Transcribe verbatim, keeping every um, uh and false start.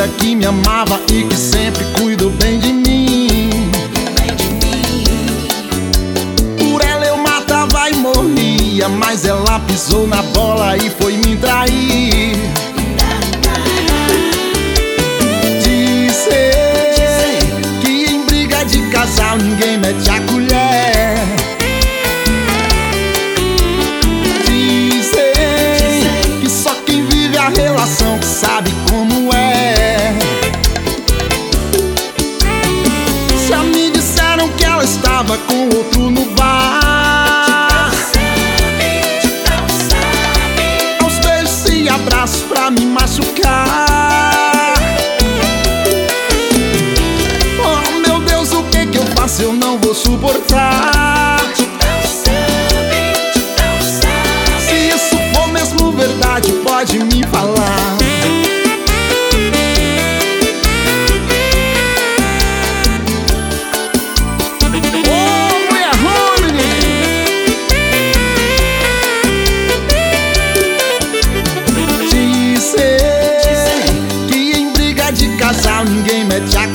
que me amava e que sempre cuidou bem de mim. Por ela eu matava e morria, mas ela pisou na bola e foi me trair. Dizem que em briga de casal ninguém mete a colher. Dizem que só quem vive a relação que sabe como é. Já me disseram que ela estava com outro no bar, aos beijos e abraços pra me machucar. Oh meu Deus, o que que eu faço? Eu não vou suportar. Se isso for mesmo verdade, pode me falar. Ninguém mete a